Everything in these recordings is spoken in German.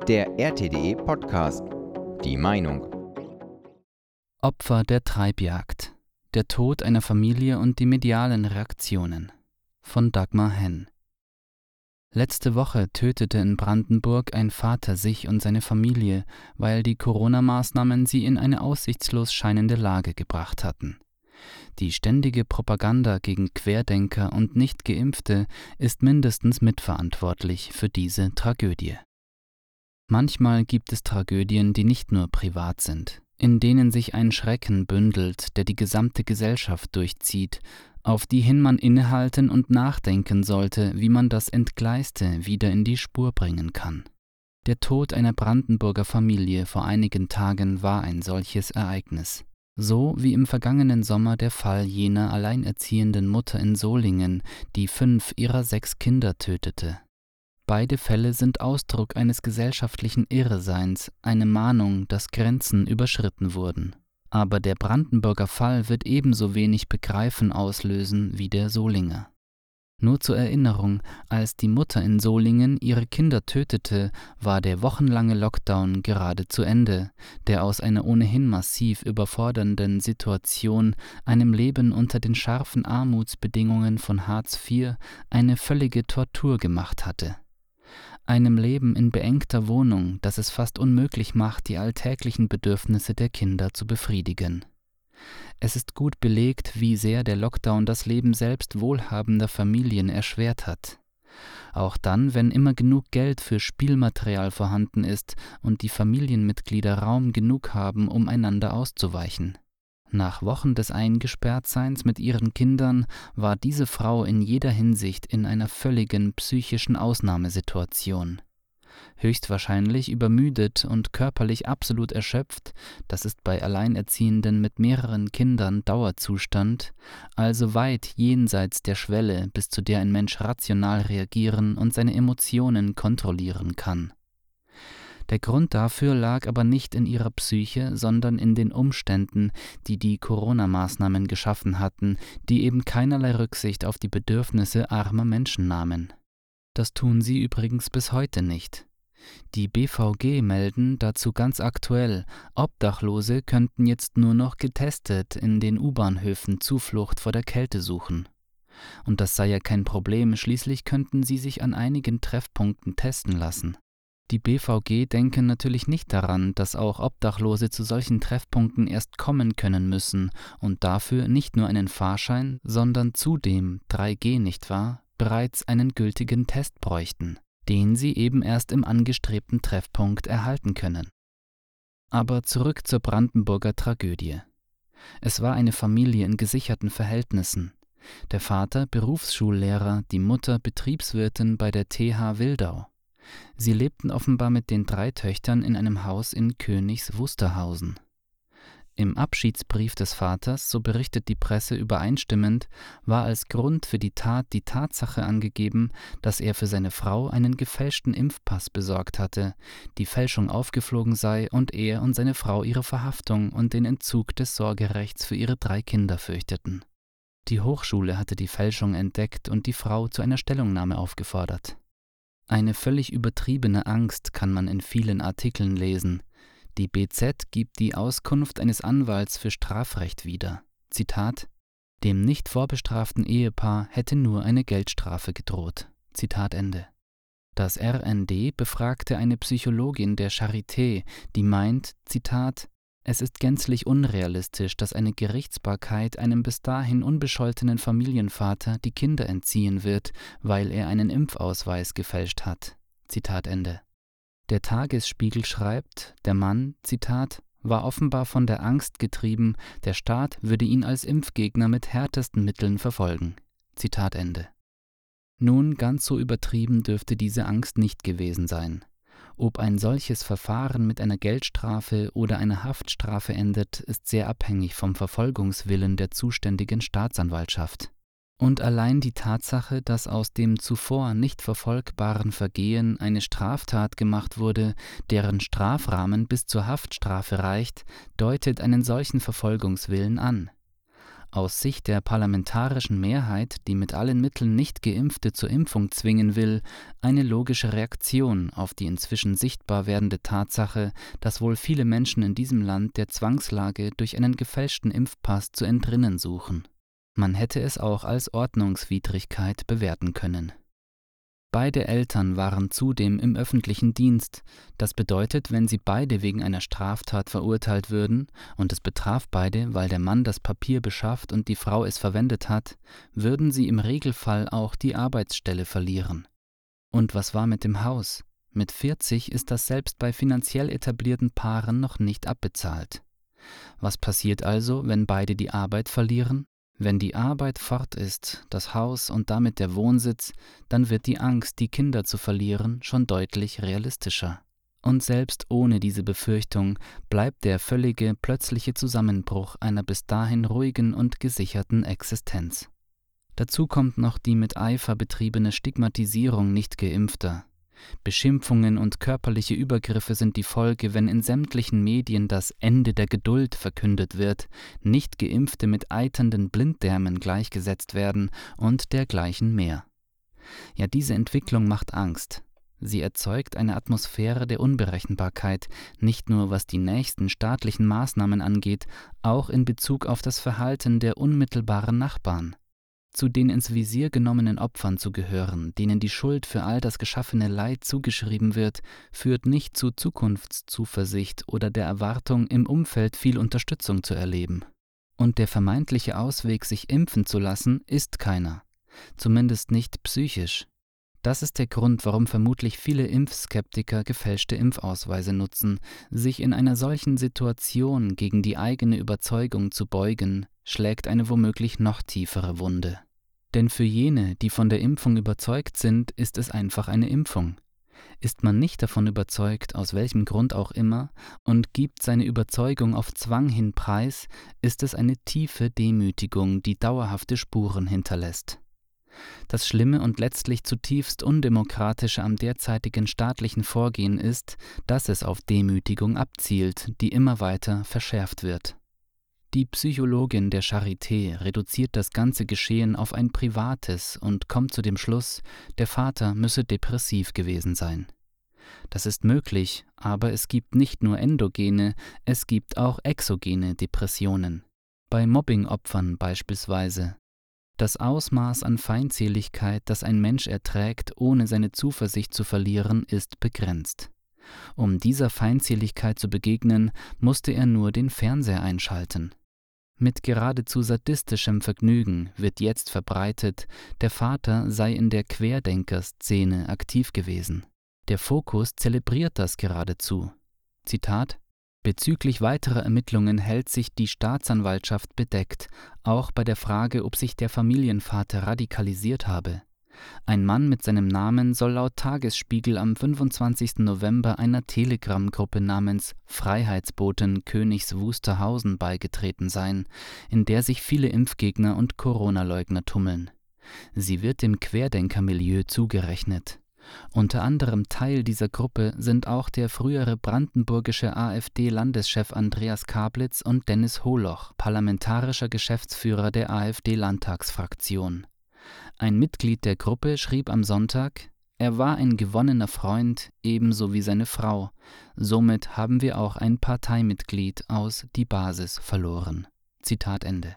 Der RTDE Podcast. Die Meinung. Opfer der Treibjagd. Der Tod einer Familie und die medialen Reaktionen. Von Dagmar Henn. Letzte Woche tötete in Brandenburg ein Vater sich und seine Familie, weil die Corona-Maßnahmen sie in eine aussichtslos scheinende Lage gebracht hatten. Die ständige Propaganda gegen Querdenker und Nicht-Geimpfte ist mindestens mitverantwortlich für diese Tragödie. Manchmal gibt es Tragödien, die nicht nur privat sind, in denen sich ein Schrecken bündelt, der die gesamte Gesellschaft durchzieht, auf die hin man innehalten und nachdenken sollte, wie man das Entgleiste wieder in die Spur bringen kann. Der Tod einer Brandenburger Familie vor einigen Tagen war ein solches Ereignis. So wie im vergangenen Sommer der Fall jener alleinerziehenden Mutter in Solingen, die 5 ihrer 6 Kinder tötete. Beide Fälle sind Ausdruck eines gesellschaftlichen Irrseins, eine Mahnung, dass Grenzen überschritten wurden. Aber der Brandenburger Fall wird ebenso wenig Begreifen auslösen wie der Solinger. Nur zur Erinnerung, als die Mutter in Solingen ihre Kinder tötete, war der wochenlange Lockdown gerade zu Ende, der aus einer ohnehin massiv überfordernden Situation, einem Leben unter den scharfen Armutsbedingungen von Hartz IV, eine völlige Tortur gemacht hatte. Einem Leben in beengter Wohnung, das es fast unmöglich macht, die alltäglichen Bedürfnisse der Kinder zu befriedigen. Es ist gut belegt, wie sehr der Lockdown das Leben selbst wohlhabender Familien erschwert hat. Auch dann, wenn immer genug Geld für Spielmaterial vorhanden ist und die Familienmitglieder Raum genug haben, um einander auszuweichen. Nach Wochen des Eingesperrtseins mit ihren Kindern war diese Frau in jeder Hinsicht in einer völligen psychischen Ausnahmesituation. Höchstwahrscheinlich übermüdet und körperlich absolut erschöpft, das ist bei Alleinerziehenden mit mehreren Kindern Dauerzustand, also weit jenseits der Schwelle, bis zu der ein Mensch rational reagieren und seine Emotionen kontrollieren kann. Der Grund dafür lag aber nicht in ihrer Psyche, sondern in den Umständen, die die Corona-Maßnahmen geschaffen hatten, die eben keinerlei Rücksicht auf die Bedürfnisse armer Menschen nahmen. Das tun sie übrigens bis heute nicht. Die BVG melden dazu ganz aktuell, Obdachlose könnten jetzt nur noch getestet in den U-Bahnhöfen Zuflucht vor der Kälte suchen. Und das sei ja kein Problem, schließlich könnten sie sich an einigen Treffpunkten testen lassen. Die BVG denken natürlich nicht daran, dass auch Obdachlose zu solchen Treffpunkten erst kommen können müssen und dafür nicht nur einen Fahrschein, sondern zudem 3G, nicht wahr, bereits einen gültigen Test bräuchten, den sie eben erst im angestrebten Treffpunkt erhalten können. Aber zurück zur Brandenburger Tragödie. Es war eine Familie in gesicherten Verhältnissen. Der Vater Berufsschullehrer, die Mutter Betriebswirtin bei der TH Wildau. Sie lebten offenbar mit den 3 Töchtern in einem Haus in Königs Wusterhausen. Im Abschiedsbrief des Vaters, so berichtet die Presse übereinstimmend, war als Grund für die Tat die Tatsache angegeben, dass er für seine Frau einen gefälschten Impfpass besorgt hatte, die Fälschung aufgeflogen sei und er und seine Frau ihre Verhaftung und den Entzug des Sorgerechts für ihre 3 Kinder fürchteten. Die Hochschule hatte die Fälschung entdeckt und die Frau zu einer Stellungnahme aufgefordert. Eine völlig übertriebene Angst kann man in vielen Artikeln lesen. Die BZ gibt die Auskunft eines Anwalts für Strafrecht wieder. Zitat: Dem nicht vorbestraften Ehepaar hätte nur eine Geldstrafe gedroht. Zitat Ende. Das RND befragte eine Psychologin der Charité, die meint, Zitat: Es ist gänzlich unrealistisch, dass eine Gerichtsbarkeit einem bis dahin unbescholtenen Familienvater die Kinder entziehen wird, weil er einen Impfausweis gefälscht hat. Zitat Ende. Der Tagesspiegel schreibt, der Mann, Zitat, war offenbar von der Angst getrieben, der Staat würde ihn als Impfgegner mit härtesten Mitteln verfolgen. Zitat Ende. Nun, ganz so übertrieben dürfte diese Angst nicht gewesen sein. Ob ein solches Verfahren mit einer Geldstrafe oder einer Haftstrafe endet, ist sehr abhängig vom Verfolgungswillen der zuständigen Staatsanwaltschaft. Und allein die Tatsache, dass aus dem zuvor nicht verfolgbaren Vergehen eine Straftat gemacht wurde, deren Strafrahmen bis zur Haftstrafe reicht, deutet einen solchen Verfolgungswillen an. Aus Sicht der parlamentarischen Mehrheit, die mit allen Mitteln Nicht-Geimpfte zur Impfung zwingen will, eine logische Reaktion auf die inzwischen sichtbar werdende Tatsache, dass wohl viele Menschen in diesem Land der Zwangslage durch einen gefälschten Impfpass zu entrinnen suchen. Man hätte es auch als Ordnungswidrigkeit bewerten können. Beide Eltern waren zudem im öffentlichen Dienst. Das bedeutet, wenn sie beide wegen einer Straftat verurteilt würden, und es betraf beide, weil der Mann das Papier beschafft und die Frau es verwendet hat, würden sie im Regelfall auch die Arbeitsstelle verlieren. Und was war mit dem Haus? Mit 40 ist das selbst bei finanziell etablierten Paaren noch nicht abbezahlt. Was passiert also, wenn beide die Arbeit verlieren? Wenn die Arbeit fort ist, das Haus und damit der Wohnsitz, dann wird die Angst, die Kinder zu verlieren, schon deutlich realistischer. Und selbst ohne diese Befürchtung bleibt der völlige, plötzliche Zusammenbruch einer bis dahin ruhigen und gesicherten Existenz. Dazu kommt noch die mit Eifer betriebene Stigmatisierung Nicht-Geimpfter. Beschimpfungen und körperliche Übergriffe sind die Folge, wenn in sämtlichen Medien das Ende der Geduld verkündet wird, Nicht-Geimpfte mit eiternden Blinddarmen gleichgesetzt werden und dergleichen mehr. Ja, diese Entwicklung macht Angst. Sie erzeugt eine Atmosphäre der Unberechenbarkeit, nicht nur was die nächsten staatlichen Maßnahmen angeht, auch in Bezug auf das Verhalten der unmittelbaren Nachbarn. Zu den ins Visier genommenen Opfern zu gehören, denen die Schuld für all das geschaffene Leid zugeschrieben wird, führt nicht zu Zukunftszuversicht oder der Erwartung, im Umfeld viel Unterstützung zu erleben. Und der vermeintliche Ausweg, sich impfen zu lassen, ist keiner. Zumindest nicht psychisch. Das ist der Grund, warum vermutlich viele Impfskeptiker gefälschte Impfausweise nutzen. Sich in einer solchen Situation gegen die eigene Überzeugung zu beugen, schlägt eine womöglich noch tiefere Wunde. Denn für jene, die von der Impfung überzeugt sind, ist es einfach eine Impfung. Ist man nicht davon überzeugt, aus welchem Grund auch immer, und gibt seine Überzeugung auf Zwang hin preis, ist es eine tiefe Demütigung, die dauerhafte Spuren hinterlässt. Das Schlimme und letztlich zutiefst Undemokratische am derzeitigen staatlichen Vorgehen ist, dass es auf Demütigung abzielt, die immer weiter verschärft wird. Die Psychologin der Charité reduziert das ganze Geschehen auf ein privates und kommt zu dem Schluss, der Vater müsse depressiv gewesen sein. Das ist möglich, aber es gibt nicht nur endogene, es gibt auch exogene Depressionen. Bei Mobbing-Opfern beispielsweise. Das Ausmaß an Feindseligkeit, das ein Mensch erträgt, ohne seine Zuversicht zu verlieren, ist begrenzt. Um dieser Feindseligkeit zu begegnen, musste er nur den Fernseher einschalten. Mit geradezu sadistischem Vergnügen wird jetzt verbreitet, der Vater sei in der Querdenker-Szene aktiv gewesen. Der Fokus zelebriert das geradezu. Zitat: Bezüglich weiterer Ermittlungen hält sich die Staatsanwaltschaft bedeckt, auch bei der Frage, ob sich der Familienvater radikalisiert habe. Ein Mann mit seinem Namen soll laut Tagesspiegel am 25. November einer Telegram-Gruppe namens Freiheitsboten Königs Wusterhausen beigetreten sein, in der sich viele Impfgegner und Corona-Leugner tummeln. Sie wird dem Querdenker-Milieu zugerechnet. Unter anderem Teil dieser Gruppe sind auch der frühere brandenburgische AfD-Landeschef Andreas Kablitz und Dennis Holoch, parlamentarischer Geschäftsführer der AfD-Landtagsfraktion. Ein Mitglied der Gruppe schrieb am Sonntag: Er war ein gewonnener Freund, ebenso wie seine Frau. Somit haben wir auch ein Parteimitglied aus Die Basis verloren. Zitat Ende.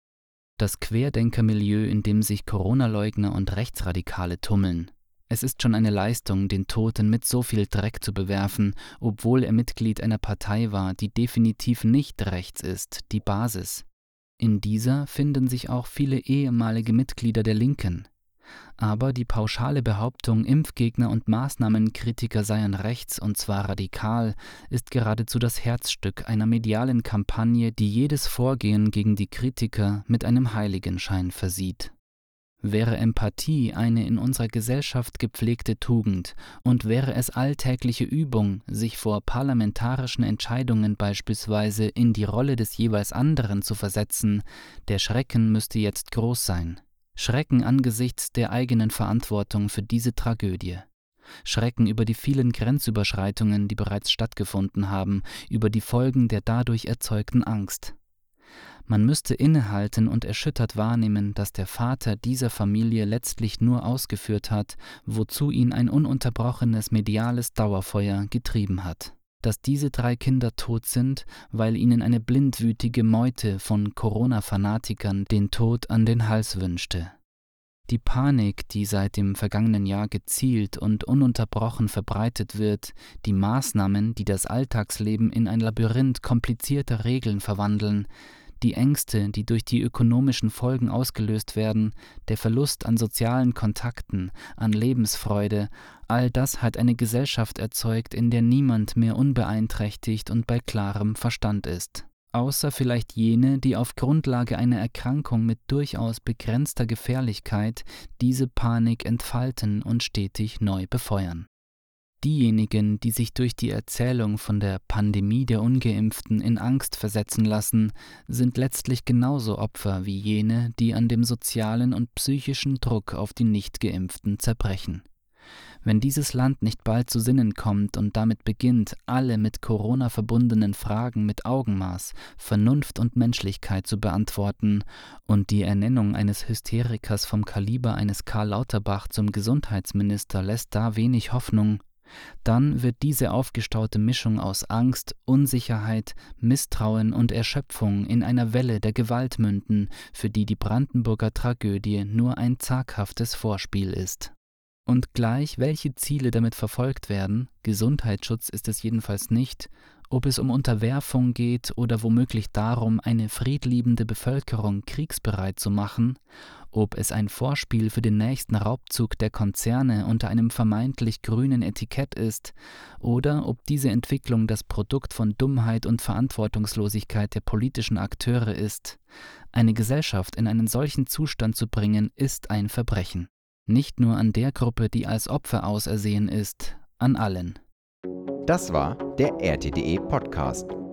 Das Querdenkermilieu, in dem sich Corona-Leugner und Rechtsradikale tummeln. Es ist schon eine Leistung, den Toten mit so viel Dreck zu bewerfen, obwohl er Mitglied einer Partei war, die definitiv nicht rechts ist, die Basis. In dieser finden sich auch viele ehemalige Mitglieder der Linken. Aber die pauschale Behauptung, Impfgegner und Maßnahmenkritiker seien rechts und zwar radikal, ist geradezu das Herzstück einer medialen Kampagne, die jedes Vorgehen gegen die Kritiker mit einem Heiligenschein versieht. Wäre Empathie eine in unserer Gesellschaft gepflegte Tugend und wäre es alltägliche Übung, sich vor parlamentarischen Entscheidungen beispielsweise in die Rolle des jeweils anderen zu versetzen, der Schrecken müsste jetzt groß sein. Schrecken angesichts der eigenen Verantwortung für diese Tragödie. Schrecken über die vielen Grenzüberschreitungen, die bereits stattgefunden haben, über die Folgen der dadurch erzeugten Angst. Man müsste innehalten und erschüttert wahrnehmen, dass der Vater dieser Familie letztlich nur ausgeführt hat, wozu ihn ein ununterbrochenes mediales Dauerfeuer getrieben hat. Dass diese 3 Kinder tot sind, weil ihnen eine blindwütige Meute von Corona-Fanatikern den Tod an den Hals wünschte. Die Panik, die seit dem vergangenen Jahr gezielt und ununterbrochen verbreitet wird, die Maßnahmen, die das Alltagsleben in ein Labyrinth komplizierter Regeln verwandeln, die Ängste, die durch die ökonomischen Folgen ausgelöst werden, der Verlust an sozialen Kontakten, an Lebensfreude, all das hat eine Gesellschaft erzeugt, in der niemand mehr unbeeinträchtigt und bei klarem Verstand ist. Außer vielleicht jene, die auf Grundlage einer Erkrankung mit durchaus begrenzter Gefährlichkeit diese Panik entfalten und stetig neu befeuern. Diejenigen, die sich durch die Erzählung von der Pandemie der Ungeimpften in Angst versetzen lassen, sind letztlich genauso Opfer wie jene, die an dem sozialen und psychischen Druck auf die Nicht-Geimpften zerbrechen. Wenn dieses Land nicht bald zu Sinnen kommt und damit beginnt, alle mit Corona verbundenen Fragen mit Augenmaß, Vernunft und Menschlichkeit zu beantworten und die Ernennung eines Hysterikers vom Kaliber eines Karl Lauterbach zum Gesundheitsminister lässt da wenig Hoffnung, dann wird diese aufgestaute Mischung aus Angst, Unsicherheit, Misstrauen und Erschöpfung in einer Welle der Gewalt münden, für die die Brandenburger Tragödie nur ein zaghaftes Vorspiel ist. Und gleich welche Ziele damit verfolgt werden, Gesundheitsschutz ist es jedenfalls nicht, ob es um Unterwerfung geht oder womöglich darum, eine friedliebende Bevölkerung kriegsbereit zu machen, ob es ein Vorspiel für den nächsten Raubzug der Konzerne unter einem vermeintlich grünen Etikett ist, oder ob diese Entwicklung das Produkt von Dummheit und Verantwortungslosigkeit der politischen Akteure ist. Eine Gesellschaft in einen solchen Zustand zu bringen, ist ein Verbrechen. Nicht nur an der Gruppe, die als Opfer ausersehen ist, an allen. Das war der RTDE Podcast.